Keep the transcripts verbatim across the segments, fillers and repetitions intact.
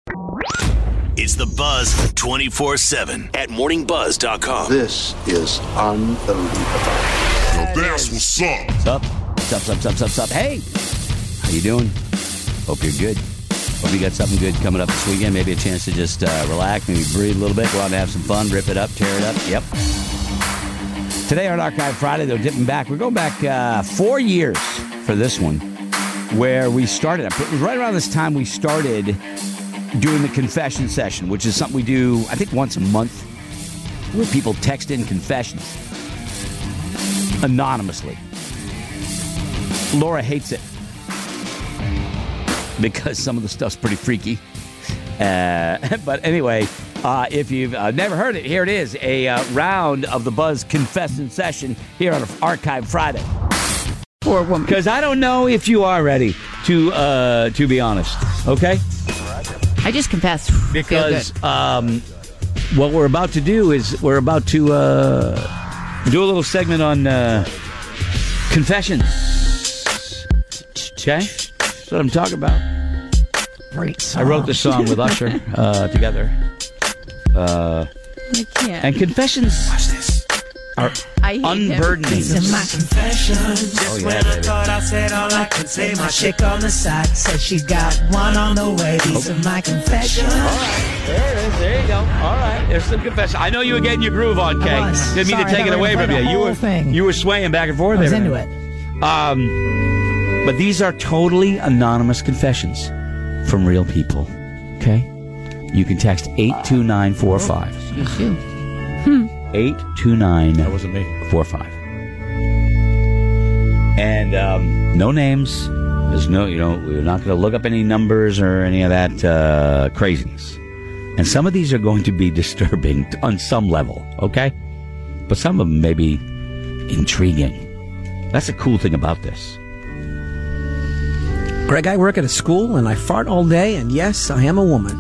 It's the Buzz twenty-four seven at morning buzz dot com. This is unbelievable. Yo, that's what's up. What's up? What's up, what's up, what's up, what's up? Hey, how you doing? Hope you're good. Hope you got something good coming up this weekend. Maybe a chance to just uh, relax, maybe breathe a little bit, go out and have some fun, rip it up, tear it up. Yep. Today on Archive Friday, though, dipping back. We're going back uh, four years for this one, where we started. It was right around this time we started doing the confession session, which is something we do, I think, once a month, where people text in confessions anonymously. Laura hates it because some of the stuff's pretty freaky. Uh, but anyway, uh, if you've uh, never heard it, here it is, a uh, round of the Buzz confession session here on Archive Friday. Poor woman. Because I don't know if you are ready, to uh, to be honest. Okay? I just confessed. Because um, what we're about to do is we're about to uh, do a little segment on uh, confessions. Okay? That's what I'm talking about. Great song. I wrote this song with Usher uh, together. Uh, I can't. and confessions are I hate unburdening. These are my confessions. Oh, yeah, baby. I said all I could say. My chick on the side said she got one on the way. These are my confessions. All right, there it is. There you go. All right, there's some confession. I know you were getting your groove on, Kay. was. Didn't mean Sorry, to take I it thought we away were from gonna you. play the You whole were thing. you were swaying back and forth. I was there. into it. Um, but these are totally anonymous confessions from real people. Okay, you can text eight two nine four five. You too. Eight two nine. That wasn't me. Four five. And um, no names. There's no, you know, we're not going to look up any numbers or any of that uh, craziness. And some of these are going to be disturbing on some level, okay? But some of them may be intriguing. That's the cool thing about this. Greg, I work at a school and I fart all day, and yes, I am a woman.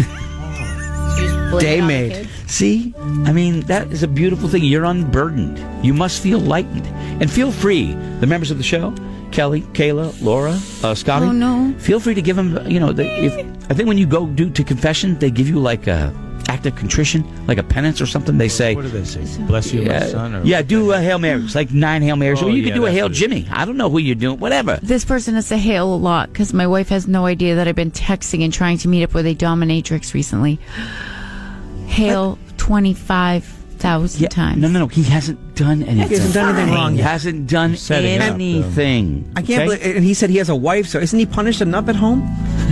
Day maid. See? I mean, that is a beautiful thing. You're unburdened. You must feel lightened. And feel free, the members of the show, Kelly, Kayla, Laura, uh, Scotty. Oh, no. Feel free to give them, you know, the, if, I think when you go do to confession, they give you like a act of contrition, like a penance or something. They say, What do they say? Bless you, yeah, my son? Or yeah, do a Hail Mary. It's like nine Hail Marys. Oh, or you yeah, could do a that's Hail what it is. Jimmy. I don't know who you're doing. Whatever. This person has to hail a lot because my wife has no idea that I've been texting and trying to meet up with a dominatrix recently. Hail twenty-five thousand Yeah, times. no, no, no. He hasn't done anything. He hasn't done anything wrong He yet. hasn't done setting it up, though. anything. I can't okay? believe, and he said he has a wife, so isn't he punished enough at home?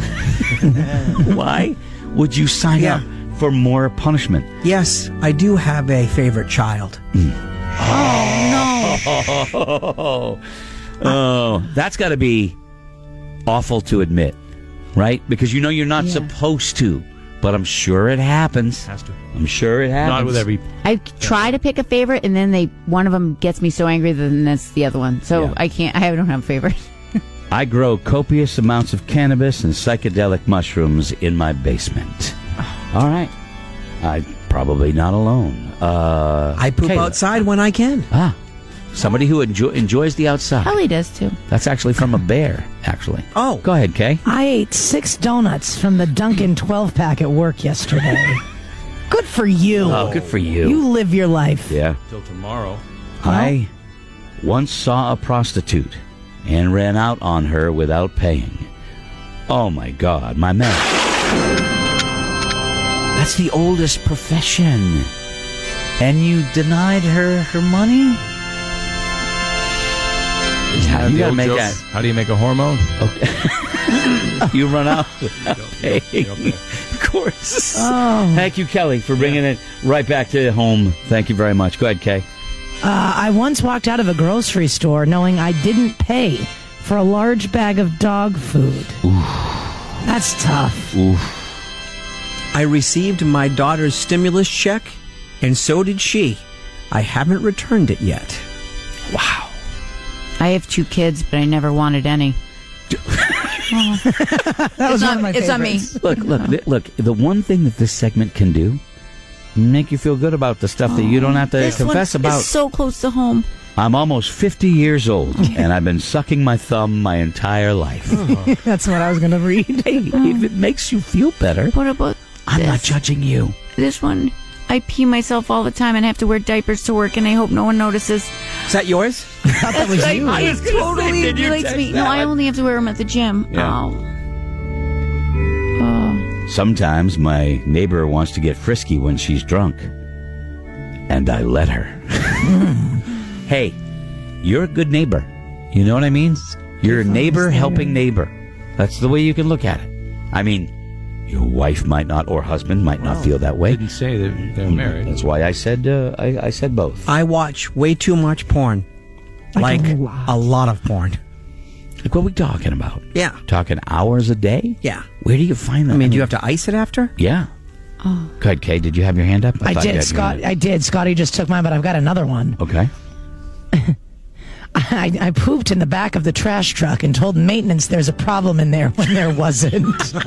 Why would you sign Yeah. up for more punishment? Yes, I do have a favorite child. Oh, oh, that's got to be awful to admit, right? Because you know you're not Yeah. supposed to, but I'm sure it happens. Has to. I'm sure it happens. Not with every. I try to pick a favorite, and then they one of them gets me so angry that then that's the other one. So Yeah. I can't. I don't have a favorite. I grow copious amounts of cannabis and psychedelic mushrooms in my basement. All right. I'm probably not alone. Uh, I poop Kayla. outside when I can. Ah, somebody who enjoy, enjoys the outside. Kelly does too. That's actually from a bear, actually. Oh. Go ahead, Kay. I ate six donuts from the Dunkin' twelve pack at work yesterday. Good for you. Oh, good for you. You live your life. Yeah. Till tomorrow. I once saw a prostitute and ran out on her without paying. Oh, my God. My man. That's the oldest profession. And you denied her her money? How You the gotta old make joke, that. How do you make a hormone? You run out without paying. you don't pay. Of course. Oh. Thank you, Kelly, for bringing it right back to home. Thank you very much. Go ahead, Kay. Uh, I once walked out of a grocery store knowing I didn't pay for a large bag of dog food. That's tough. Oof. I received my daughter's stimulus check, and so did she. I haven't returned it yet. Wow. I have two kids, but I never wanted any. That was It's one not- of my it's not me. favorites. Look, look, th- look. The one thing that this segment can do, make you feel good about the stuff that you don't have to This confess one about. is so close to home. I'm almost fifty years old, and I've been sucking my thumb my entire life. That's what I was going to read. Hey, if it makes you feel better, What about I'm this? not judging you. This one, I pee myself all the time and have to wear diapers to work, and I hope no one notices. Is that yours? I thought that was Like, you. I was it gonna totally say, did you relates text me. that No, I one? only have to wear them at the gym. Yeah. Oh. Oh. Sometimes my neighbor wants to get frisky when she's drunk, and I let her. Hey, you're a good neighbor. You know what I mean? You're a neighbor helping neighbor. That's the way you can look at it. I mean, your wife might not, or husband might not feel that way. Didn't say that they're married. That's why I said uh, I, I said both. I watch way too much porn. Like, Like a a, lot. lot. of porn. Like, what are we talking about? Yeah. Talking hours a day? Yeah. Where do you find that? I mean, do you have to ice it after? Yeah. Oh. Go ahead, Kay. Did you have your hand up? I thought you did, had your Scott. hand I did. Scotty just took mine, but I've got another one. up. Okay. I, I pooped in the back of the trash truck and told maintenance there's a problem in there when there wasn't.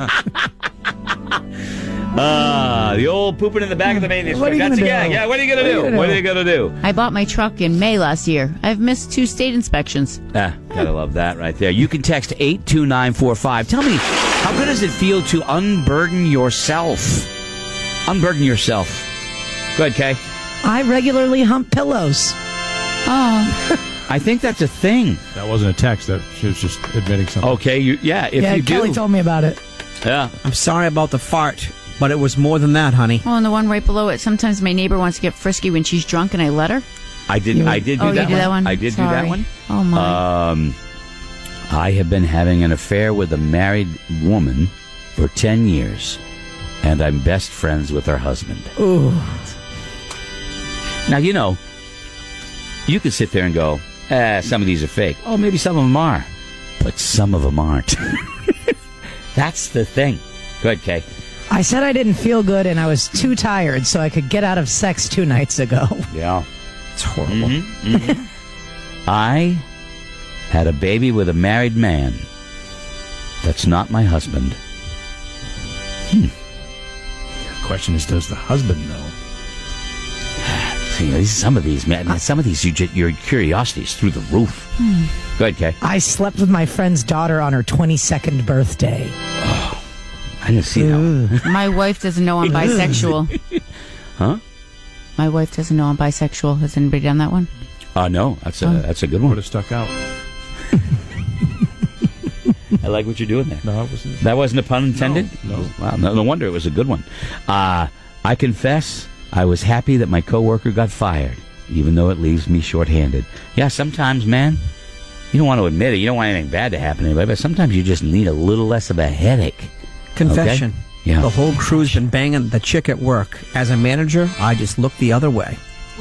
Ah, the old pooping in the back of the maintenance What are truck. you That's gonna yeah, do? yeah. What are you gonna What are you do? gonna What do? are you gonna do? I bought my truck in May last year. I've missed two state inspections. Ah, gotta love that right there. You can text eight two nine four five. Tell me, how good does it feel to unburden yourself? Unburden yourself. Go ahead, Kay. I regularly hump pillows. Oh. I think that's a thing. That wasn't a text. That she was just admitting something. Okay, you yeah. If yeah, you Kelly do, told me about it. yeah. I'm sorry about the fart, but it was more than that, honey. Oh, and the one right below it. Sometimes my neighbor wants to get frisky when she's drunk, and I let her. I did. You- I did do oh, that you did one. that one? I did Sorry. do that one. Oh, my. Um, I have been having an affair with a married woman for ten years, and I'm best friends with her husband. Ooh. Now, you know, you could sit there and go, eh, some of these are fake. Oh, maybe some of them are. But some of them aren't. That's the thing. Go ahead, Kay. I said I didn't feel good and I was too tired so I could get out of sex two nights ago. Yeah. It's horrible. Mhm, mhm. I had a baby with a married man. That's not my husband. The question is, does the husband know? See, these- some of these, man, some of these, you, ju- your curiosity is through the roof. Go ahead, Kay. I slept with my friend's daughter on her twenty-second birthday. I didn't see that one. My wife doesn't know I'm bisexual. Huh? My wife doesn't know I'm bisexual. Has anybody done that one? Uh, no, that's a, Oh. that's a good Would one. have stuck out. I like what you're doing there. No, it wasn't. That wasn't a pun intended? No, no. Wow, no, no wonder it was a good one. Uh, I confess, I was happy that my coworker got fired, even though it leaves me shorthanded. Yeah, sometimes, man, you don't want to admit it. You don't want anything bad to happen to anybody, but sometimes you just need a little less of a headache. Confession. Okay? Yeah. The whole crew's been banging the chick at work. As a manager, I just look the other way.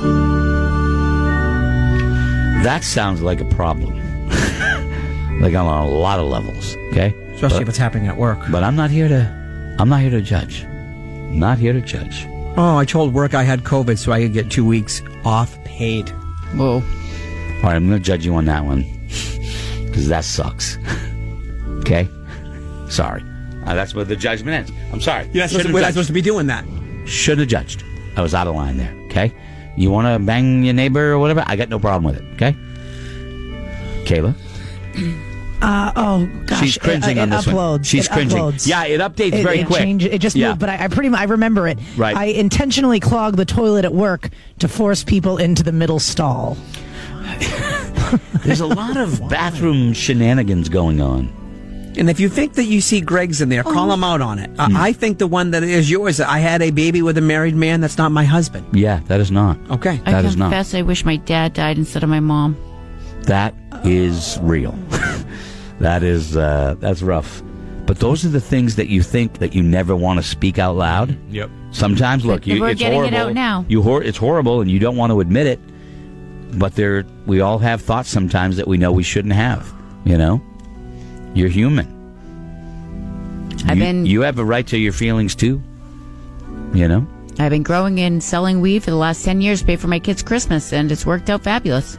That sounds like a problem. Like on a lot of levels, okay? Especially but, if it's happening at work. but I'm not here to I'm not here to judge. Not here to judge. Oh, I told work I had COVID so I could get two weeks off paid. Whoa. All right, I'm going to judge you on that one because that sucks. Okay? Sorry. Uh, that's where the judgment ends. I'm sorry. You're not supposed, to, we're not supposed to be doing that. Should have judged. I was out of line there. Okay? You want to bang your neighbor or whatever? I got no problem with it. Okay? Kayla? Uh, oh, gosh. She's cringing it, on it this uploads. one. She's it cringing. Uploads. Yeah, it updates It, very it quick. changed- it just yeah. moved, but I, I pretty much I remember it. Right. I intentionally clogged the toilet at work to force people into the middle stall. There's a lot of bathroom shenanigans going on. And if you think that you see Greg's in there, call him out on it. Uh, I think the one that is yours, I had a baby with a married man. That's not my husband. Yeah, that is not. Okay. I That is not. confess I wish my dad died instead of my mom. That is real. That is uh, that's rough. But those are the things that you think that you never want to speak out loud. Yep. Sometimes, look, But you, we're it's getting it horrible. out now. You hor- it's horrible, and you don't want to admit it. But there, we all have thoughts sometimes that we know we shouldn't have. You know, you're human. I've you, been you have a right to your feelings too. You know. I've been growing and selling weed for the last ten years to pay for my kids' Christmas, and it's worked out fabulous.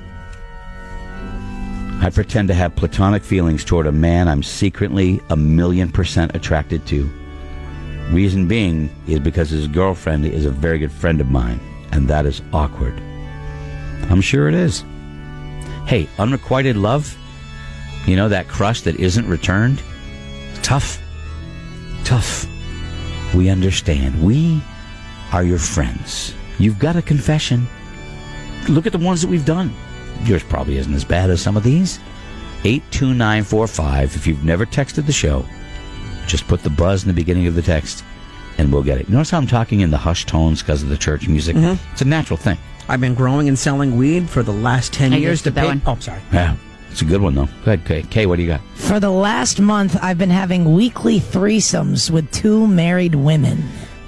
I pretend to have platonic feelings toward a man I'm secretly a million percent attracted to. Reason being is because his girlfriend is a very good friend of mine, and that is awkward. I'm sure it is. Hey, unrequited love, you know, that crush that isn't returned, tough, tough. We understand. We are your friends. You've got a confession. Look at the ones that we've done. Yours probably isn't as bad as some of these. eight two nine four five. If you've never texted the show, just put the buzz in the beginning of the text, and we'll get it. Notice how I'm talking in the hushed tones because of the church music? Mm-hmm. It's a natural thing. I've been growing and selling weed for the last ten I years to that pay. one. Oh, sorry. Yeah, it's a good one, though. Go ahead, Kay. Kay, what do you got? For the last month, I've been having weekly threesomes with two married women.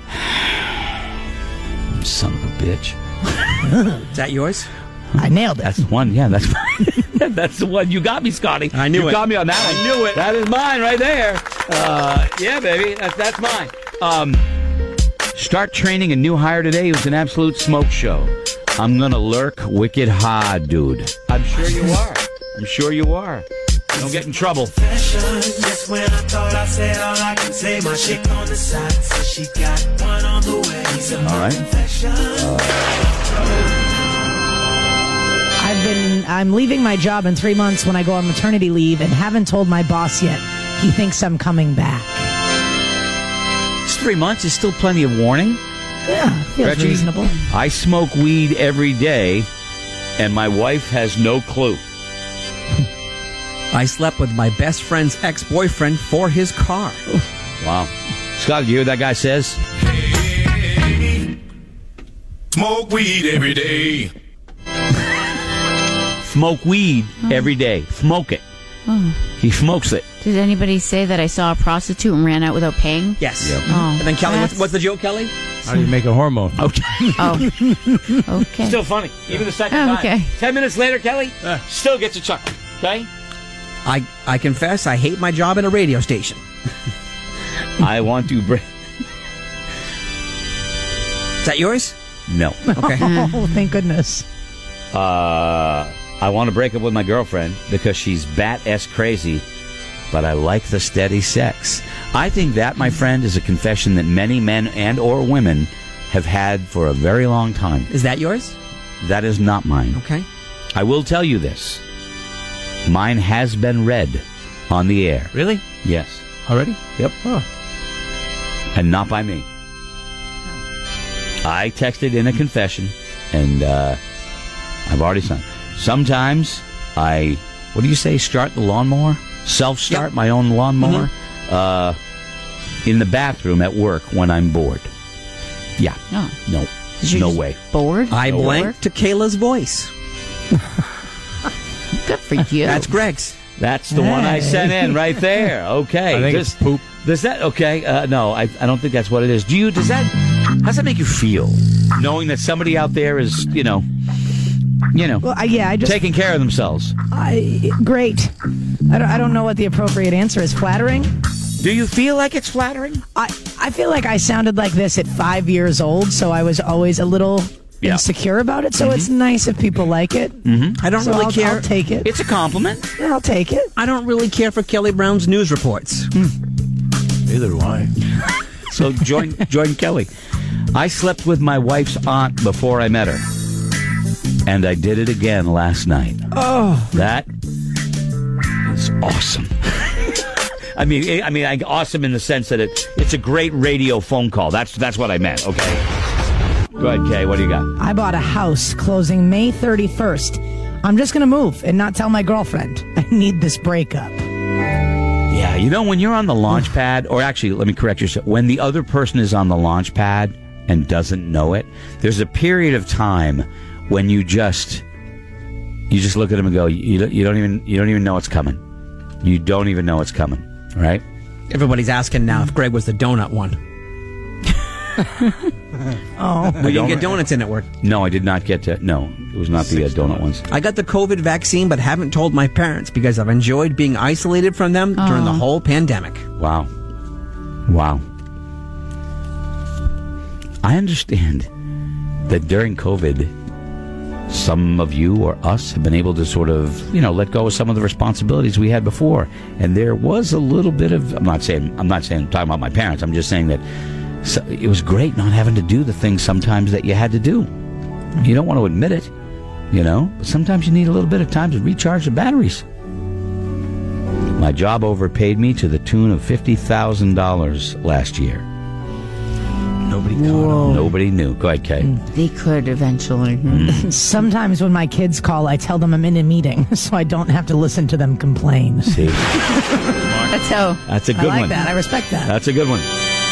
Son of a bitch. Is that yours? I nailed it. That's the one. Yeah, that's mine. That's the one. You got me, Scotty. I knew you it. You got me on that one. I knew it. That is mine right there. Uh, yeah, baby. That's, that's mine. Um, start training a new hire today. It was an absolute smoke show. I'm going to lurk wicked hard, dude. I'm sure you are. I'm sure you are. Don't get in trouble. Just when I thought I said all I can say, my chick on the side says she got one on the way. All right. I've been, I'm leaving my job in three months when I go on maternity leave and haven't told my boss yet. He thinks I'm coming back. It's three months. It's still plenty of warning. Yeah, feels Reggie, reasonable. I smoke weed every day, and my wife has no clue. I slept with my best friend's ex-boyfriend for his car. Wow. Scott, did you hear what that guy says? Hey, smoke weed every day. Smoke weed every day. Smoke it. Oh. He smokes it. Did anybody say that I saw a prostitute and ran out without paying? Yes. Yep. Oh, And then Kelly, what's, that's- what's the joke, Kelly? How do you make a hormone? Okay. Oh, okay. Still funny. Even the second Oh, time. okay. Ten minutes later, Kelly still gets a chuckle. Okay? I, I confess I hate my job at a radio station. I want to break. Is that yours? No. Okay. Oh, thank goodness. Uh, I want to break up with my girlfriend because she's bat-ass crazy, but I like the steady sex. I think that, my friend, is a confession that many men and or women have had for a very long time. Is that yours? That is not mine. Okay. I will tell you this. Mine has been read on the air. Really? Yes. Already? Yep. And not by me. I texted in a confession, and uh, I've already signed. Sometimes I, what do you say, start the lawnmower? Self-start Yep. my own lawnmower? Mm-hmm. Uh, in the bathroom at work when I'm bored. Yeah. Oh. No. Did you No just way. Bored? I No blanked to Kayla's voice. Good for you. That's Greg's. That's the one I Hey. sent in right there. Okay. I think Does- it's poop. Does that, okay, uh, no, I, I don't think that's what it is. Do you, does that, how does that make you feel? Knowing that somebody out there is, you know, you know, Well, I, yeah, I just, taking care of themselves. I, great. I don't, I don't know what the appropriate answer is. Flattering? Do you feel like it's flattering? I, I feel like I sounded like this at five years old, so I was always a little Yeah. insecure about it. So it's nice if people like it. I don't So really I'll, care. I'll take it. It's a compliment. Yeah, I'll take it. I don't really care for Kelly Brown's news reports. Neither do I. So join, join Kelly. I slept with my wife's aunt before I met her. And I did it again last night. Oh. That is awesome. I mean, I mean, I, awesome in the sense that it, it's a great radio phone call. That's that's what I meant. Okay. Go ahead, Kay. What do you got? I bought a house closing May thirty-first. I'm just going to move and not tell my girlfriend. I need this breakup. Yeah, you know, when you're on the launch pad, or actually, let me correct yourself, when the other person is on the launch pad and doesn't know it, there's a period of time when you just you just look at them and go, you don't, you don't even you don't even know it's coming. You don't even know it's coming, right? Everybody's asking now if Greg was the donut one. Oh, We didn't get donuts in at work. No, I did not get to. No, it was not the uh, donut ones. I got the COVID vaccine, but haven't told my parents because I've enjoyed being isolated from them during the whole pandemic. Wow, wow. I understand that during COVID, some of you or us have been able to sort of, you know, let go of some of the responsibilities we had before, and there was a little bit of. I'm not saying. I'm not saying. I'm talking about my parents. I'm just saying that. So it was great not having to do the things sometimes that you had to do. You don't want to admit it, You know, but sometimes you need a little bit of time to recharge the batteries. My job overpaid me to the tune of fifty thousand dollars last year. Nobody caught him. Nobody knew. Go ahead, Kay. They could eventually. Sometimes when my kids call, I tell them I'm in a meeting, so I don't have to listen to them complain. See? That's how. That's a good I like one. that. I respect that. That's a good one.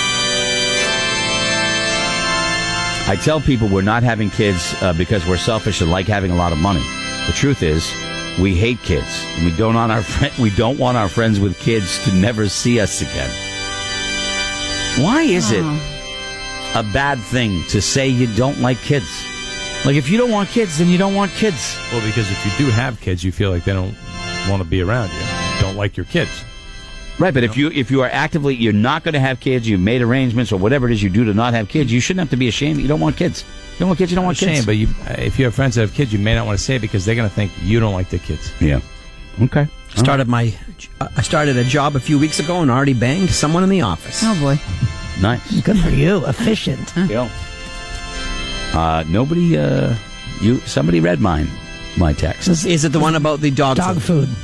I tell people we're not having kids uh, because we're selfish and like having a lot of money. The truth is, we hate kids. And we don't want our friend, we don't want our friends with kids to never see us again. Why is it a bad thing to say you don't like kids? Like, if you don't want kids, then you don't want kids. Well, because if you do have kids, you feel like they don't want to be around you. Don't like your kids. Right, but if you if you are actively, you're not going to have kids, you've made arrangements or whatever it is you do to not have kids, you shouldn't have to be ashamed that you don't want kids. You don't want kids, you don't want Shame, kids. but you, if you have friends that have kids, you may not want to say it because they're going to think you don't like their kids. Yeah. Okay. Started my, I started a job a few weeks ago and already banged someone in the office. Oh boy. Nice. Good for you. Efficient. Yeah. Uh, nobody, uh, you, somebody read mine, my text. Is, is it the one about the dog, Dog food? food.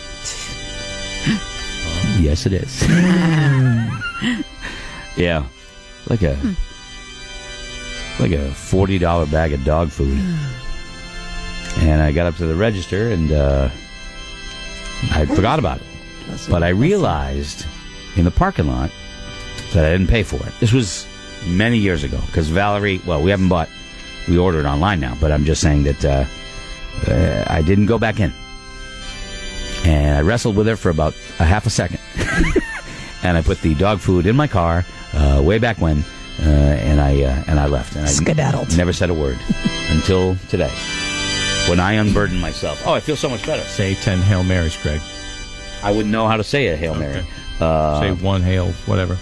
Yes, it is. Yeah. Like a, like a forty dollars bag of dog food. And I got up to the register and, uh, I forgot about it. But I realized in the parking lot that I didn't pay for it. This was many years ago because Valerie, well, we haven't bought, we ordered online now, but I'm just saying that uh, uh, I didn't go back in. And I wrestled with her for about a half a second. And I put the dog food in my car uh, way back when, uh, and I uh, and I left. And I Skedaddled. never said a word until today, when I unburdened myself. Oh, I feel so much better. Say ten Hail Marys, Greg. I wouldn't know how to say a Hail Mary. Okay. Uh, Say one Hail, whatever.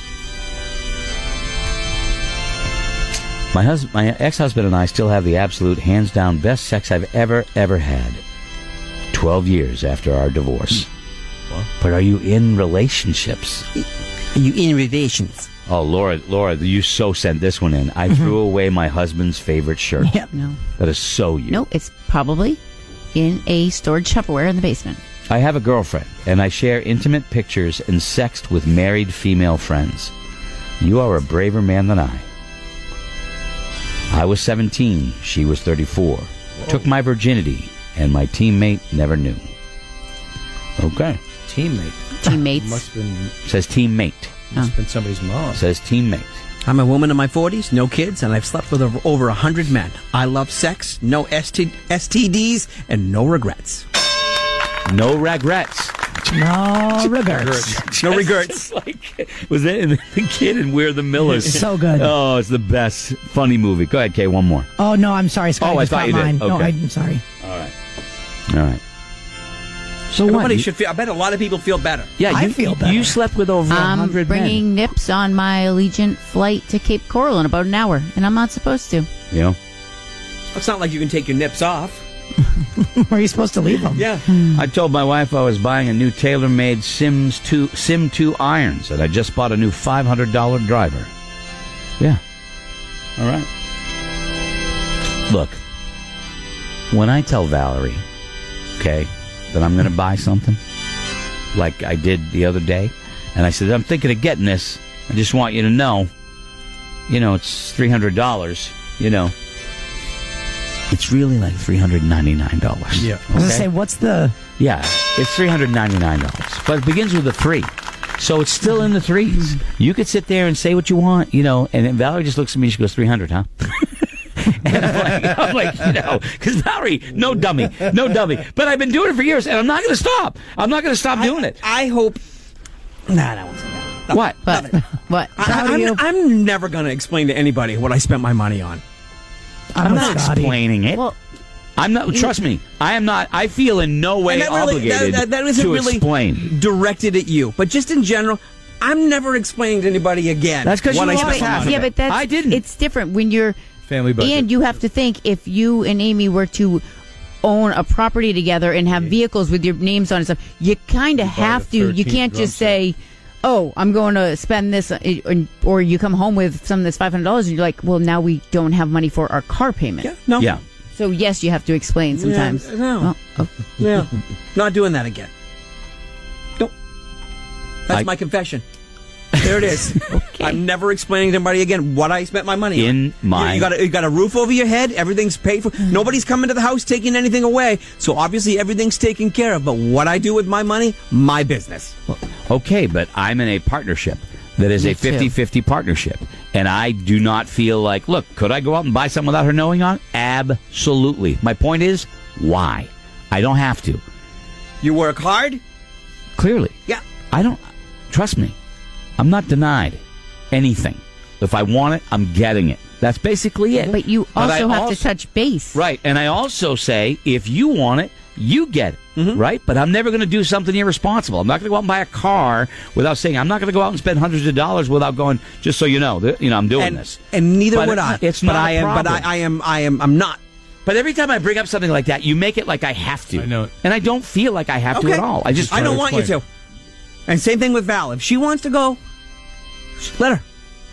My hus- my ex-husband and I still have the absolute, hands-down best sex I've ever, ever had. Twelve years after our divorce. What? But are you in relationships? Are you in relations? Oh, Laura, Laura, you so sent this one in. I threw away my husband's favorite shirt. Yep. No. That is so you. No, it's probably in a stored Tupperware in the basement. I have a girlfriend, and I share intimate pictures and sext with married female friends. You are a braver man than I. I was seventeen. She was thirty-four. Whoa. Took my virginity, and my teammate never knew. Okay. Teammate. Teammates. Must have been, Says teammate. must have been somebody's mom. Says teammate. I'm a woman in my forties, no kids, and I've slept with over, over one hundred men. I love sex, no S T- S T Ds, and no regrets. No regrets. No regrets. No regrets. Like, was that in the kid and We're the Millers? So good. Oh, it's the best. Funny movie. Go ahead, Kay, one more. Oh, no, I'm sorry, Scott. Oh, I just thought got you did. mine. No, Okay. I'm sorry. All right. All right. So Everybody what? should feel. I bet a lot of people feel better. Yeah, I you, feel better. You slept with over a I'm hundred bringing men. Nips on my Allegiant flight to Cape Coral in about an hour, and I'm not supposed to. You know? It's not like you can take your nips off. Where are you supposed to leave them? Yeah. I told my wife I was buying a new tailor-made Sims two, Sim two irons, and I just bought a new five hundred dollars driver. Yeah. All right. Look, when I tell Valerie, okay, that I'm going to buy something, like I did the other day, and I said, I'm thinking of getting this. I just want you to know, you know, it's three hundred dollars, you know. It's really like three hundred ninety-nine dollars. Yeah. I was going to say, what's the... Yeah, it's three hundred ninety-nine dollars. But it begins with a three. So it's still in the threes. You could sit there and say what you want, you know, and then Valerie just looks at me and she goes, three hundred, huh? And I'm like, I'm like, you know, because Valerie, no dummy, no dummy. But I've been doing it for years, and I'm not going to stop. I'm not going to stop doing it. I hope. Nah, that wasn't that. What? But what? I, How do I'm, you- I'm never going to explain to anybody what I spent my money on. I'm with not Scotty. explaining it. Well, I'm not. Trust me, I am not. I feel in no way And that really- obligated that, that, that isn't to really explain. directed at you, but just in general, I'm never explaining to anybody again. That's 'cause what you I lost spent my half money of yeah, on. but that's I didn't. It's different when you're Family budget. and you have to think if you and Amy were to own a property together and have vehicles with your names on and stuff, you kind of have the to. You thirteenth can't drum just say, "Oh, I'm going to spend this," uh, or you come home with some of this five hundred dollars and you're like, "Well, now we don't have money for our car payment." Yeah, no. Yeah. So, yes, you have to explain sometimes. Yeah, no. Oh, oh. Yeah. Not doing that again. Nope. That's I- my confession. There it is. Okay. I'm never explaining to anybody again what I spent my money on. In my- You, you, got a, you got a roof over your head. Everything's paid for. Nobody's coming to the house taking anything away. So obviously everything's taken care of. But what I do with my money, my business. Okay, but I'm in a partnership that is Me a too. fifty-fifty partnership. And I do not feel like, look, could I go out and buy something without her knowing on? Absolutely. My point is, why? I don't have to. You work hard. Clearly. Yeah. I don't, trust me, I'm not denied anything. If I want it, I'm getting it. That's basically it. But you But also I have also- to touch base. Right, and I also say, if you want it, you get it, Mm-hmm. right? But I'm never going to do something irresponsible. I'm not going to go out and buy a car without saying, I'm not going to go out and spend hundreds of dollars without going, just so you know, that, you know, I'm doing And, this. and neither But would it- I. it's but not I a am. But problem. I, I am. I am. I'm not. But every time I bring up something like that, you make it like I have to. I know it. And I don't feel like I have to Okay. at all. I just I try don't to want you explain. to. And same thing with Val. If she wants to go, let her.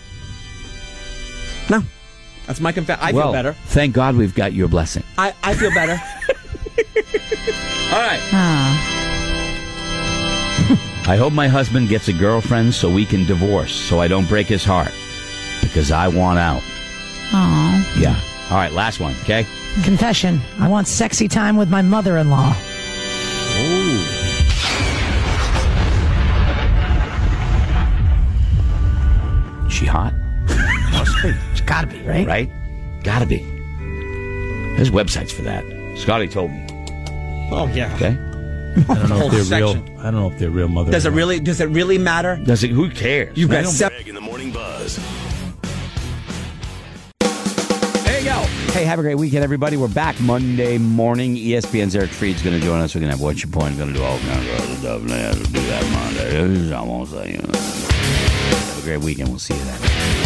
No. That's my confession. I well, feel better. Thank God we've got your blessing. I, I feel better. All right. Ah. I hope my husband gets a girlfriend so we can divorce, so I don't break his heart. Because I want out. Aw. Yeah. All right, last one, okay? Confession. I want sexy time with my mother-in-law. Is she hot? Must be. It's gotta be, right? Right? Gotta be. There's websites for that. Scotty told me. Oh yeah. Okay? I don't know Whole if they're real. section. I don't know if they're real mother. Does it really? Does it really matter? Does it? Who cares? You've I got don't- seven. Greg in the Morning Buzz. There you go. Hey, have a great weekend, everybody. We're back Monday morning. E S P N's Eric Fried's going to join us. We're going to have What's Your Point? Going to do all kinds of other stuff. We'll do that Monday. I won't say. You know. Have a great weekend. We'll see you then.